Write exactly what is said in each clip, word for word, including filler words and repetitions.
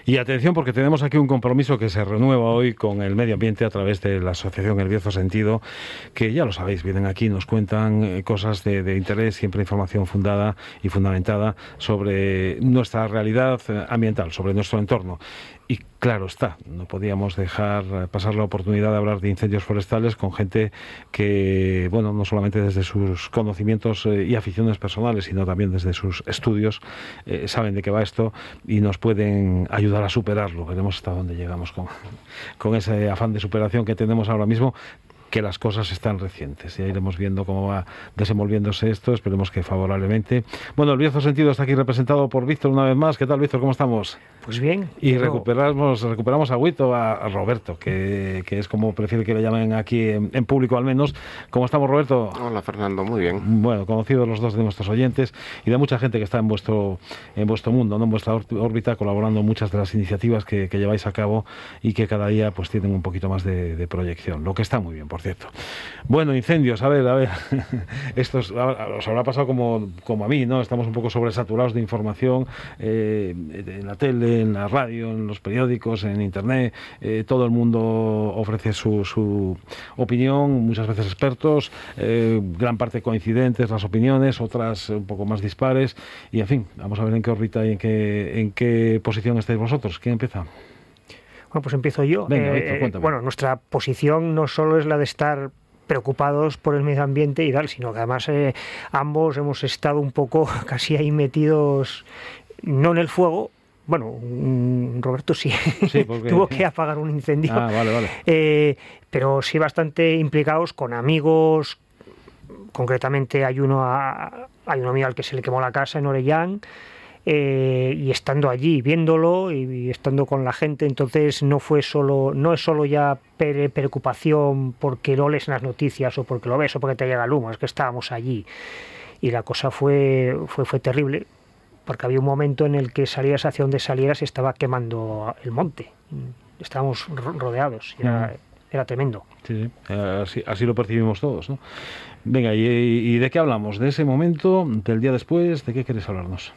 Y atención, porque tenemos aquí un compromiso que se renueva hoy con el medio ambiente a través de la asociación El Bierzo Sentido, que ya lo sabéis, vienen aquí, nos cuentan cosas de, de interés, siempre información fundada y fundamentada sobre nuestra realidad ambiental, sobre nuestro entorno. Y claro está, no podíamos dejar pasar la oportunidad de hablar de incendios forestales con gente que, bueno, no solamente desde sus conocimientos y aficiones personales, sino también desde sus estudios, eh, saben de qué va esto y nos pueden ayudar a superarlo. Veremos hasta dónde llegamos con, con ese afán de superación que tenemos ahora mismo, que las cosas están recientes. Ya iremos viendo cómo va desenvolviéndose esto, esperemos que favorablemente. Bueno, el Bierzo Sentido está aquí representado por Víctor una vez más. ¿Qué tal, Víctor? ¿Cómo estamos? Pues bien. Y pero... recuperamos, recuperamos a Huito, a, a Roberto, que, que es como prefiere que le llamen aquí en, en público al menos. ¿Cómo estamos, Roberto? Hola, Fernando, muy bien. Bueno, conocidos los dos de nuestros oyentes y de mucha gente que está en vuestro en vuestro mundo, ¿no? En vuestra órbita, colaborando en muchas de las iniciativas que, que lleváis a cabo y que cada día pues tienen un poquito más de, de proyección, lo que está muy bien, por cierto. Bueno, incendios, a ver, a ver, esto es, os habrá pasado como, como a mí, ¿no? Estamos un poco sobresaturados de información, eh, en la tele, en la radio, en los periódicos, en internet, eh, todo el mundo ofrece su, su opinión, muchas veces expertos, eh, gran parte coincidentes las opiniones, otras un poco más dispares, y en fin, vamos a ver en qué órbita y en qué, en qué posición estáis vosotros. ¿Quién empieza? Bueno, pues empiezo yo. Venga, eh, Víctor, cuéntame. Bueno, nuestra posición no solo es la de estar preocupados por el medio ambiente y tal, sino que además eh, ambos hemos estado un poco casi ahí metidos, no en el fuego. Bueno, Roberto sí, sí porque... tuvo que apagar un incendio, ah, vale, vale. Eh, pero sí bastante implicados con amigos. Concretamente hay uno, a, hay uno mío al que se le quemó la casa en Orellán, eh, y estando allí, viéndolo y, y estando con la gente, entonces no fue solo, no es solo ya pre preocupación porque lo lees en las noticias o porque lo ves o porque te llega el humo, es que estábamos allí y la cosa fue, fue, fue terrible. Porque había un momento en el que salieras hacia donde salieras se estaba quemando el monte. Estábamos rodeados, era, era tremendo. Sí, sí. Así, así lo percibimos todos, ¿no? Venga, ¿y, ¿y de qué hablamos? ¿De ese momento? ¿Del día después? ¿De qué quieres hablarnos?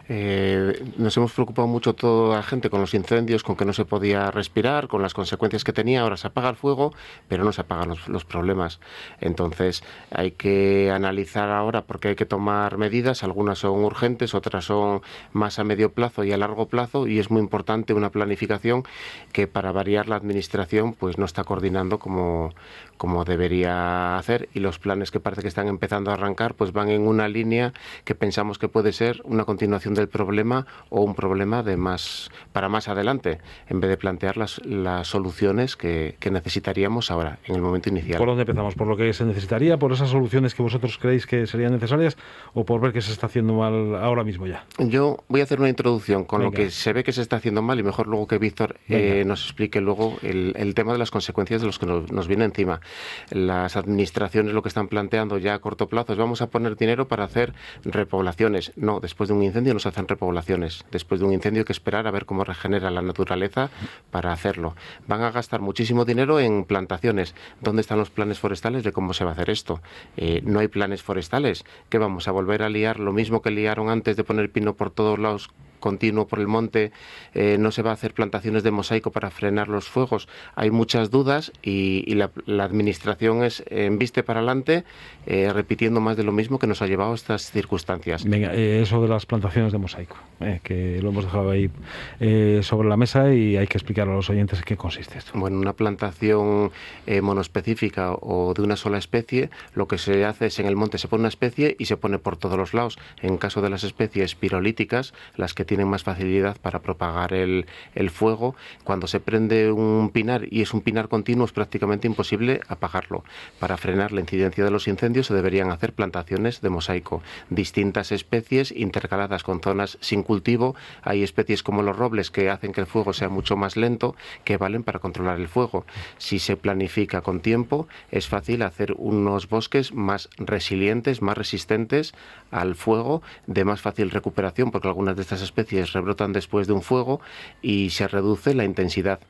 Eh, nos hemos preocupado mucho toda la gente con los incendios, con que no se podía respirar, con las consecuencias que tenía. Ahora se apaga el fuego, pero no se apagan los, los problemas. Entonces hay que analizar ahora porque hay que tomar medidas. Algunas son urgentes, otras son más a medio plazo y a largo plazo, y es muy importante una planificación que, para variar, la administración pues no está coordinando como, como debería hacer, y los planes que parece que están empezando a arrancar pues van en una línea que pensamos que puede ser una continuación del problema o un problema de más para más adelante, en vez de plantear las, las soluciones que, que necesitaríamos ahora, en el momento inicial. ¿Por dónde empezamos? ¿Por lo que se necesitaría? ¿Por esas soluciones que vosotros creéis que serían necesarias? ¿O por ver que se está haciendo mal ahora mismo ya? Yo voy a hacer una introducción con Venga. lo que se ve que se está haciendo mal, y mejor luego que Víctor eh, nos explique luego el, el tema de las consecuencias de los que nos, nos viene encima. Las administraciones lo que están planteando ya a corto plazo es: vamos a poner dinero para hacer repoblaciones. No, después de un incendio no se hacen repoblaciones. Después de un incendio hay que esperar a ver cómo regenera la naturaleza para hacerlo. Van a gastar muchísimo dinero en plantaciones. ¿Dónde están los planes forestales de cómo se va a hacer esto? Eh, no hay planes forestales. ¿Qué vamos a volver a liar? Lo mismo que liaron antes de poner pino por todos lados, continuo por el monte. Eh, no se va a hacer plantaciones de mosaico para frenar los fuegos. Hay muchas dudas y, y la, la administración es embiste para adelante, eh, repitiendo más de lo mismo que nos ha llevado a estas circunstancias. Venga, eh, eso de las plantaciones de mosaico, eh, que lo hemos dejado ahí eh, sobre la mesa, y hay que explicar a los oyentes en qué consiste esto. Bueno, una plantación eh, monoespecífica o de una sola especie, lo que se hace es: en el monte se pone una especie y se pone por todos los lados. En caso de las especies pirolíticas, las que tienen más facilidad para propagar el, el fuego, cuando se prende un pinar y es un pinar continuo, es prácticamente imposible apagarlo. Para frenar la incidencia de los incendios se deberían hacer plantaciones de mosaico, distintas especies intercaladas con zonas sin cultivo. Hay especies como los robles que hacen que el fuego sea mucho más lento, que valen para controlar el fuego. Si se planifica con tiempo, es fácil hacer unos bosques más resilientes, más resistentes al fuego, de más fácil recuperación, porque algunas de estas especies rebrotan después de un fuego y se reduce la intensidad.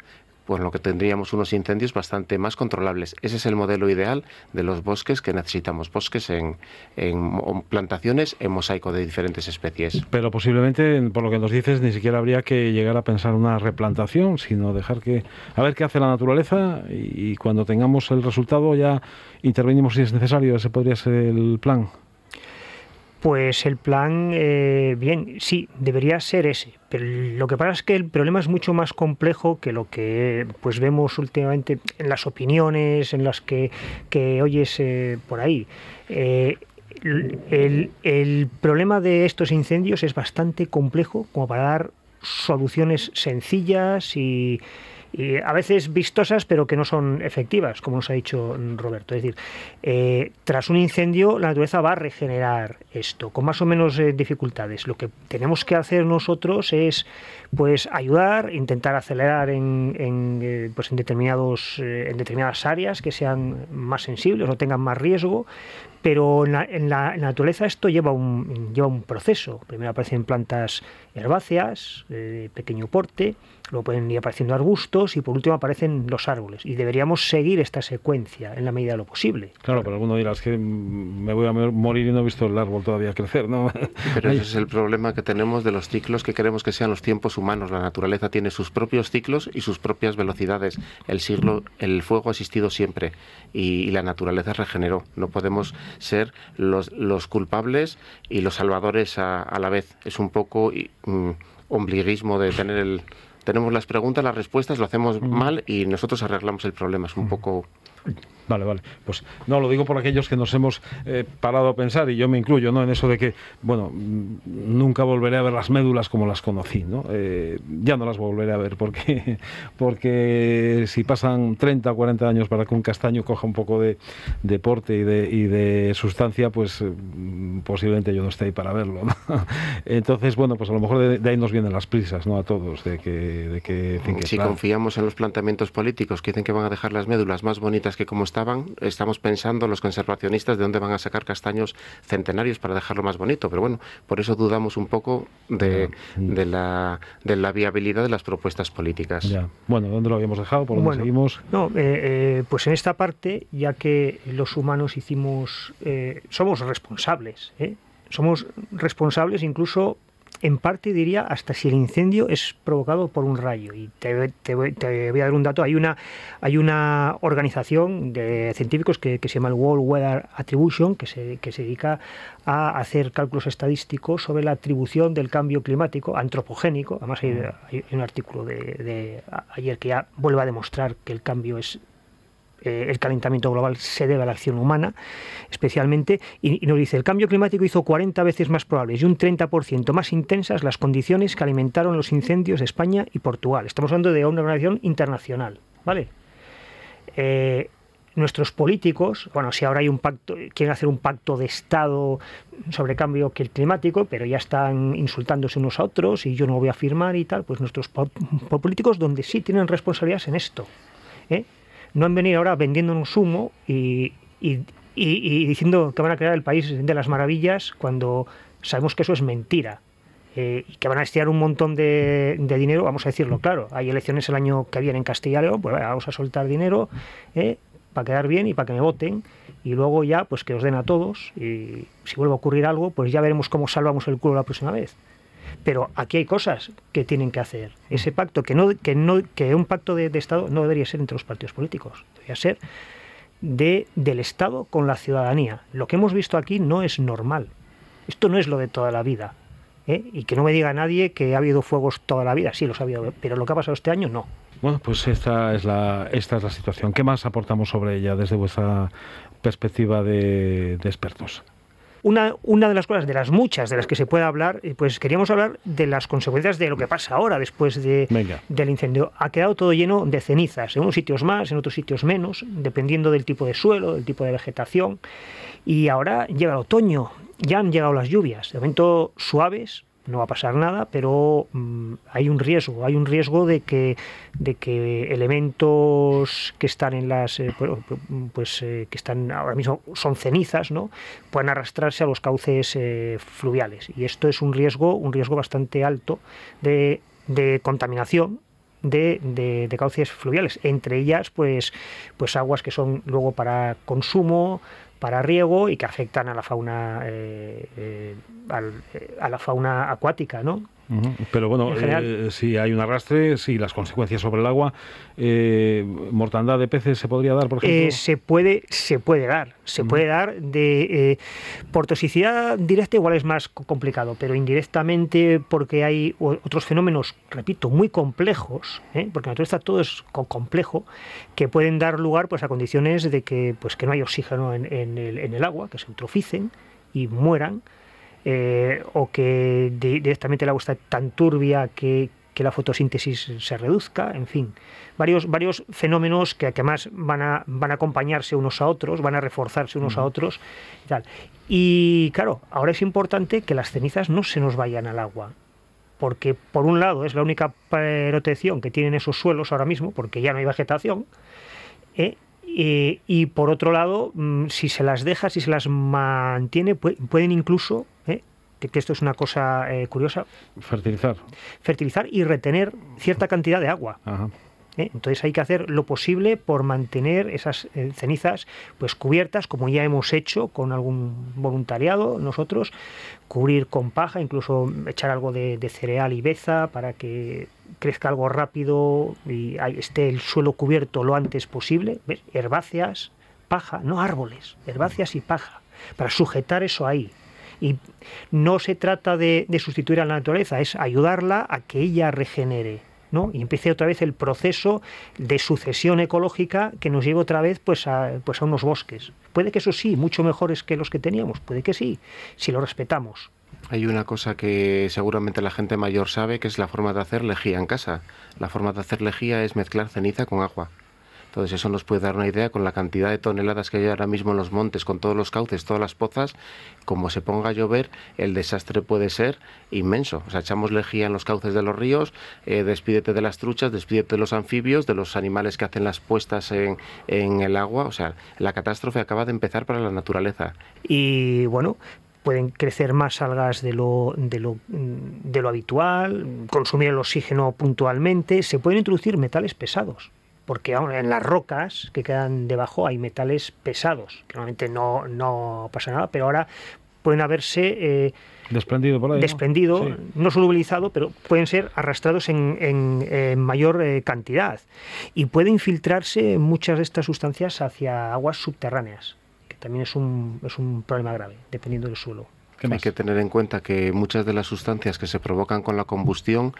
por lo que tendríamos unos incendios bastante más controlables. Ese es el modelo ideal de los bosques que necesitamos, bosques en, en plantaciones en mosaico de diferentes especies. Pero posiblemente, por lo que nos dices, ni siquiera habría que llegar a pensar una replantación, sino dejar que a ver qué hace la naturaleza, y, y cuando tengamos el resultado ya intervenimos si es necesario. Ese podría ser el plan. Pues el plan, eh, bien, sí, debería ser ese. Pero lo que pasa es que el problema es mucho más complejo que lo que pues vemos últimamente en las opiniones, en las que, que oyes eh, por ahí. Eh, el, el problema de estos incendios es bastante complejo como para dar soluciones sencillas y... y a veces vistosas, pero que no son efectivas, como nos ha dicho Roberto. Es decir, eh, tras un incendio, la naturaleza va a regenerar esto, con más o menos eh, dificultades. Lo que tenemos que hacer nosotros es pues ayudar, intentar acelerar en, en, eh, pues en, determinados, eh, en determinadas áreas que sean más sensibles o tengan más riesgo, pero en la, en la, en la naturaleza esto lleva un, lleva un proceso. Primero aparecen plantas herbáceas, de pequeño porte, luego pueden ir apareciendo arbustos y por último aparecen los árboles. Y deberíamos seguir esta secuencia en la medida de lo posible. Claro, pero alguno dirá, es que me voy a morir y no he visto el árbol todavía crecer, ¿no? Pero ese es el problema que tenemos de los ciclos que queremos que sean los tiempos humanos. La naturaleza tiene sus propios ciclos y sus propias velocidades. El siglo, el fuego ha existido siempre y, y la naturaleza regeneró. No podemos ser los, los culpables y los salvadores a, a la vez. Es un poco um, ombliguismo de tener el... Tenemos las preguntas, las respuestas, lo hacemos mm. mal y nosotros arreglamos el problema. Es un mm. poco... Vale, vale. Pues no, lo digo por aquellos que nos hemos eh, parado a pensar, y yo me incluyo, ¿no?, en eso de que, bueno, nunca volveré a ver las médulas como las conocí, ¿no? Eh, ya no las volveré a ver porque, porque si pasan treinta o cuarenta años para que un castaño coja un poco de, de porte y de, y de sustancia, pues eh, posiblemente yo no esté ahí para verlo, ¿no? Entonces, bueno, pues a lo mejor de, de ahí nos vienen las prisas, ¿no?, a todos, de que... De que, en fin, que si plan... confiamos en los planteamientos políticos que dicen que van a dejar las médulas más bonitas que como estaban, estamos pensando los conservacionistas de dónde van a sacar castaños centenarios para dejarlo más bonito, pero bueno, por eso dudamos un poco de, de, la, de la viabilidad de las propuestas políticas. Ya. Bueno, ¿dónde lo habíamos dejado? ¿Por dónde bueno, seguimos? No, eh, eh, pues en esta parte, ya que los humanos hicimos, eh, somos responsables, ¿eh? somos responsables incluso en parte diría hasta si el incendio es provocado por un rayo. Y te, te, te voy a dar un dato. Hay una, hay una organización de científicos que, que se llama el World Weather Attribution, que se, que se dedica a hacer cálculos estadísticos sobre la atribución del cambio climático antropogénico. Además hay, hay un artículo de, de ayer que ya vuelve a demostrar que el cambio es el calentamiento global se debe a la acción humana, especialmente, y, y nos dice, el cambio climático hizo cuarenta veces más probables y un treinta por ciento más intensas las condiciones que alimentaron los incendios de España y Portugal. Estamos hablando de una organización internacional, ¿vale? Eh, nuestros políticos, bueno, si ahora hay un pacto, quieren hacer un pacto de Estado sobre cambio climático, pero ya están insultándose unos a otros y yo no voy a firmar y tal, pues nuestros po políticos donde sí tienen responsabilidades en esto, ¿eh? No han venido ahora vendiéndonos humo y, y, y, y diciendo que van a crear el país de las maravillas cuando sabemos que eso es mentira. Eh, y que van a destinar un montón de, de dinero, vamos a decirlo claro, hay elecciones el año que viene en Castilla y León, pues vamos a soltar dinero eh, para quedar bien y para que me voten, y luego ya pues que os den a todos, y si vuelve a ocurrir algo, pues ya veremos cómo salvamos el culo la próxima vez. Pero aquí hay cosas que tienen que hacer. Ese pacto, que no que no que un pacto de, de Estado no debería ser entre los partidos políticos, debería ser de, del Estado con la ciudadanía. Lo que hemos visto aquí no es normal. Esto no es lo de toda la vida. ¿eh? Y que no me diga nadie que ha habido fuegos toda la vida. Sí, los ha habido, pero lo que ha pasado este año, no. Bueno, pues esta es la, esta es la situación. ¿Qué más aportamos sobre ella desde vuestra perspectiva de, de expertos? Una, una de las cosas, de las muchas de las que se puede hablar, pues queríamos hablar de las consecuencias de lo que pasa ahora después de, del incendio. Ha quedado todo lleno de cenizas, en unos sitios más, en otros sitios menos, dependiendo del tipo de suelo, del tipo de vegetación. Y ahora llega el otoño, ya han llegado las lluvias, de momento suaves, no va a pasar nada, pero mmm, hay un riesgo, hay un riesgo de que, de que elementos que están en las, eh, pues eh, que están ahora mismo son cenizas, ¿no?, puedan arrastrarse a los cauces eh, fluviales, y esto es un riesgo, un riesgo bastante alto de, de contaminación de, de, de cauces fluviales, entre ellas pues, pues aguas que son luego para consumo, para riego y que afectan a la fauna eh, eh, al, eh, a la fauna acuática, ¿no? Uh-huh. Pero bueno, eh, si hay un arrastre, si las consecuencias sobre el agua, eh, mortandad de peces se podría dar, por ejemplo. Eh, se puede, se puede dar, se uh-huh. puede dar de eh, por toxicidad directa igual es más complicado, pero indirectamente porque hay otros fenómenos, repito, muy complejos, ¿eh? Porque en la naturaleza todo es complejo, que pueden dar lugar pues a condiciones de que pues que no hay oxígeno en, en, el, en el agua, que se eutroficen y mueran. Eh, o que de, directamente el agua está tan turbia que, que la fotosíntesis se reduzca, en fin, varios, varios fenómenos que, que además van a, van a acompañarse unos a otros, van a reforzarse unos uh-huh. a otros y tal. Y claro, ahora es importante que las cenizas no se nos vayan al agua, porque por un lado es la única protección que tienen esos suelos ahora mismo, porque ya no hay vegetación, ¿eh? Y, y por otro lado, si se las deja, si se las mantiene, pueden incluso, ¿eh? que, que esto es una cosa eh, curiosa, fertilizar. Fertilizar y retener cierta cantidad de agua. Ajá. ¿Eh? Entonces hay que hacer lo posible por mantener esas eh, cenizas pues cubiertas, como ya hemos hecho con algún voluntariado nosotros, cubrir con paja, incluso echar algo de, de cereal y beza para que crezca algo rápido y esté el suelo cubierto lo antes posible. ¿Ves? Herbáceas, paja, no árboles, herbáceas y paja, para sujetar eso ahí. Y no se trata de, de sustituir a la naturaleza, es ayudarla a que ella regenere, ¿no? Y empiece otra vez el proceso de sucesión ecológica que nos lleve otra vez pues a, pues a unos bosques. Puede que eso sí, mucho mejores que los que teníamos, puede que sí, si lo respetamos. Hay una cosa que seguramente la gente mayor sabe, que es la forma de hacer lejía en casa. La forma de hacer lejía es mezclar ceniza con agua. Entonces eso nos puede dar una idea con la cantidad de toneladas que hay ahora mismo en los montes, con todos los cauces, todas las pozas. Como se ponga a llover, el desastre puede ser inmenso. O sea, echamos lejía en los cauces de los ríos, eh, despídete de las truchas, despídete de los anfibios, de los animales que hacen las puestas en, en el agua. O sea, la catástrofe acaba de empezar para la naturaleza. Y bueno, pueden crecer más algas de lo, de lo, de lo habitual, consumir el oxígeno puntualmente, se pueden introducir metales pesados. Porque en las rocas que quedan debajo hay metales pesados, que normalmente no, no pasa nada, pero ahora pueden haberse eh, desprendido, por ahí, desprendido ¿no? Sí. no solubilizado, pero pueden ser arrastrados en, en, en mayor eh, cantidad. Y pueden infiltrarse muchas de estas sustancias hacia aguas subterráneas, que también es un, es un problema grave, dependiendo del suelo. Hay que tener en cuenta que muchas de las sustancias que se provocan con la combustión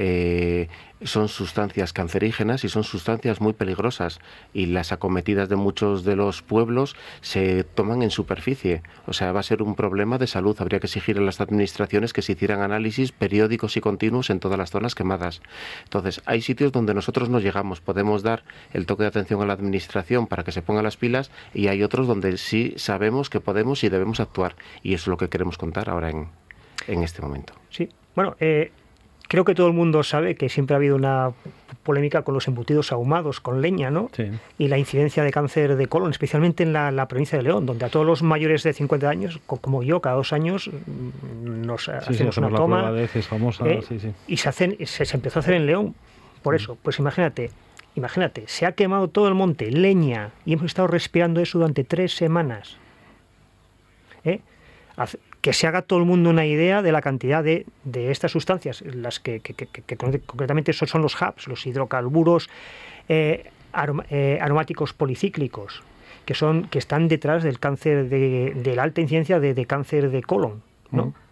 eh, son sustancias cancerígenas y son sustancias muy peligrosas, y las acometidas de muchos de los pueblos se toman en superficie. O sea, va a ser un problema de salud. Habría que exigir a las administraciones que se hicieran análisis periódicos y continuos en todas las zonas quemadas. Entonces, hay sitios donde nosotros no llegamos, podemos dar el toque de atención a la administración para que se ponga las pilas, y hay otros donde sí sabemos que podemos y debemos actuar, y eso es lo que queremos contar ahora en, en este momento. Sí, bueno, eh, creo que todo el mundo sabe que siempre ha habido una polémica con los embutidos ahumados con leña, ¿no? Sí. Y la incidencia de cáncer de colon, especialmente en la, la provincia de León, donde a todos los mayores de cincuenta años, como yo, cada dos años nos sí, hacemos sí, una la toma. prueba de heces famosa, ¿eh? sí, sí. Y se, hacen, se, se empezó a hacer en León. Por eso, pues imagínate, imagínate, se ha quemado todo el monte, leña, y hemos estado respirando eso durante tres semanas. ¿Eh? Que se haga todo el mundo una idea de la cantidad de, de estas sustancias, las que, que, que, que concretamente son, son los H A Ps, los hidrocarburos eh, aroma, eh, aromáticos policíclicos, que son que están detrás del cáncer de, de la alta incidencia de, de cáncer de colon, ¿no? Mm.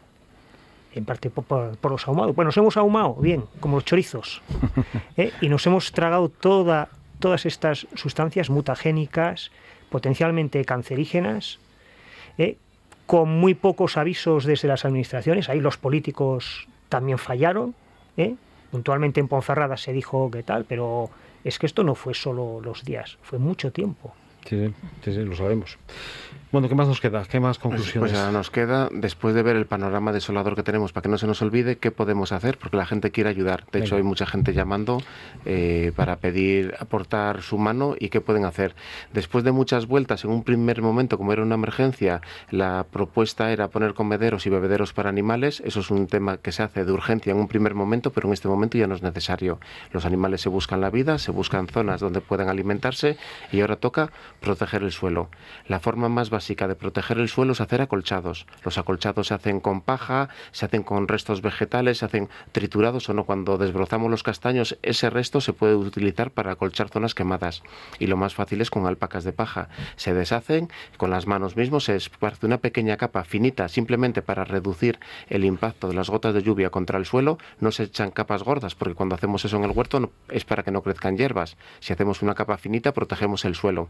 En parte por, por, por los ahumados. Bueno, nos hemos ahumado, bien, como los chorizos, ¿eh? Y nos hemos tragado toda, todas estas sustancias mutagénicas, potencialmente cancerígenas, ¿eh? Con muy pocos avisos desde las administraciones. Ahí los políticos también fallaron, ¿eh? Puntualmente en Ponferrada se dijo que tal, pero es que esto no fue solo los días, fue mucho tiempo. Sí, sí, sí, sí, lo sabemos. Bueno, ¿qué más nos queda? ¿Qué más conclusiones? Pues ahora nos queda, después de ver el panorama desolador que tenemos, para que no se nos olvide, ¿qué podemos hacer? Porque la gente quiere ayudar. De Venga. hecho, hay mucha gente llamando eh, para pedir, aportar su mano y qué pueden hacer. Después de muchas vueltas, en un primer momento, como era una emergencia, la propuesta era poner comederos y bebederos para animales. Eso es un tema que se hace de urgencia en un primer momento, pero en este momento ya no es necesario. Los animales se buscan la vida, se buscan zonas donde puedan alimentarse y ahora toca proteger el suelo. La forma más básica de proteger el suelo es hacer acolchados. Los acolchados se hacen con paja, se hacen con restos vegetales, se hacen triturados o no. Cuando desbrozamos los castaños, ese resto se puede utilizar para acolchar zonas quemadas. Y lo más fácil es con alpacas de paja. Se deshacen, con las manos mismos se esparce una pequeña capa finita, simplemente para reducir el impacto de las gotas de lluvia contra el suelo. No se echan capas gordas, porque cuando hacemos eso en el huerto no, es para que no crezcan hierbas. Si hacemos una capa finita, protegemos el suelo.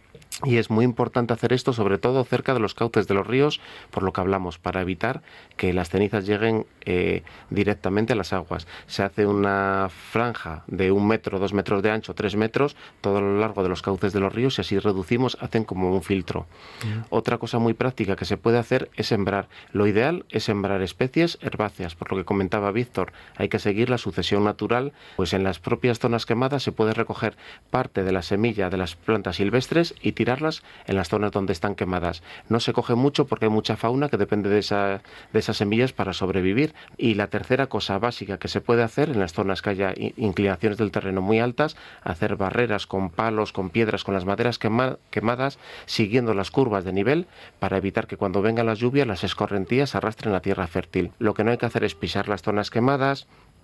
Y es muy importante hacer esto, sobre todo cerca de los cauces de los ríos, por lo que hablamos, para evitar que las cenizas lleguen eh, directamente a las aguas. Se hace una franja de un metro, dos metros de ancho, tres metros, todo a lo largo de los cauces de los ríos, y así reducimos, hacen como un filtro. Mm. Otra cosa muy práctica que se puede hacer es sembrar. Lo ideal es sembrar especies herbáceas, por lo que comentaba Víctor, hay que seguir la sucesión natural, pues en las propias zonas quemadas se puede recoger parte de la semilla de las plantas silvestres y tirarlas en las zonas donde están quemadas. No se coge mucho porque hay mucha fauna que depende de, esa, de esas semillas para sobrevivir. Y la tercera cosa básica que se puede hacer en las zonas que haya inclinaciones del terreno muy altas, hacer barreras con palos, con piedras, con las maderas quema, quemadas, siguiendo las curvas de nivel para evitar que cuando vengan las lluvias las escorrentías arrastren la tierra fértil. Lo que no hay que hacer es pisar las zonas quemadas.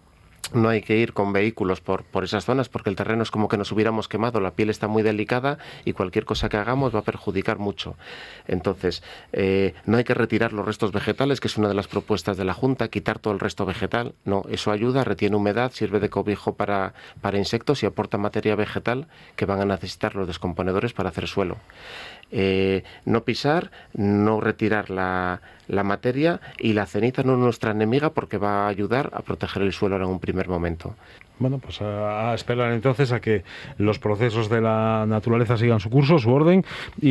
No hay que ir con vehículos por, por esas zonas porque el terreno es como que nos hubiéramos quemado, la piel está muy delicada y cualquier cosa que hagamos va a perjudicar mucho. Entonces, eh, no hay que retirar los restos vegetales, que es una de las propuestas de la Junta, quitar todo el resto vegetal. No, eso ayuda, retiene humedad, sirve de cobijo para, para insectos y aporta materia vegetal que van a necesitar los descomponedores para hacer suelo. Eh, no pisar, no retirar la, la materia, y la ceniza no es nuestra enemiga porque va a ayudar a proteger el suelo en un primer momento. Bueno, pues a, a esperar entonces a que los procesos de la naturaleza sigan su curso, su orden,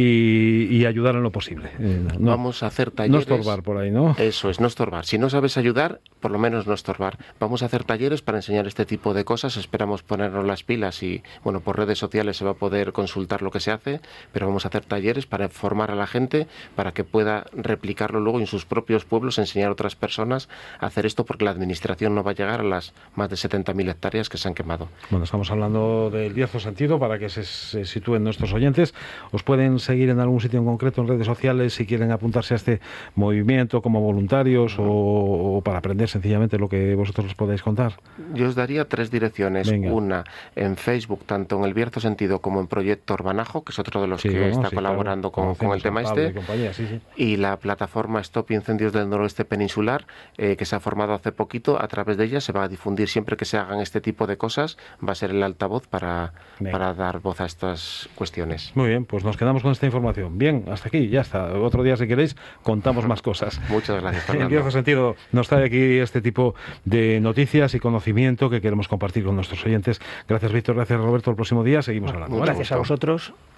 y, y ayudar en lo posible. Eh, no, Vamos a hacer talleres. No estorbar por ahí, ¿no? Eso es, no estorbar. Si no sabes ayudar, por lo menos no estorbar. Vamos a hacer talleres para enseñar este tipo de cosas. Esperamos ponernos las pilas y, bueno, por redes sociales se va a poder consultar lo que se hace, pero vamos a hacer talleres para formar a la gente, para que pueda replicarlo luego en sus propios pueblos, enseñar a otras personas a hacer esto, porque la administración no va a llegar a las más de setenta mil hectáreas que se han quemado. Bueno, estamos hablando del Bierzo Sentido para que se, se sitúen nuestros oyentes. Os pueden seguir en algún sitio en concreto en redes sociales si quieren apuntarse a este movimiento como voluntarios uh-huh. o, o para aprender sencillamente lo que vosotros os podéis contar. Yo os daría tres direcciones. Venga. Una en Facebook, tanto en el Bierzo Sentido como en Proyecto Urbanajo, que es otro de los sí, que bueno, está sí, colaborando claro. con, con el tema este, y, compañía, sí, sí. y la plataforma Stop Incendios del Noroeste Peninsular, eh, que se ha formado hace poquito. A través de ella se va a difundir siempre que se hagan este tipo de cosas, va a ser el altavoz para, para dar voz a estas cuestiones. Muy bien, pues nos quedamos con esta información. Bien, hasta aquí, ya está. Otro día, si queréis, contamos más cosas. Muchas gracias, Fernando. En Bierzo Sentido nos trae aquí este tipo de noticias y conocimiento que queremos compartir con nuestros oyentes. Gracias, Víctor. Gracias, Roberto. El próximo día seguimos hablando. Gracias a vosotros.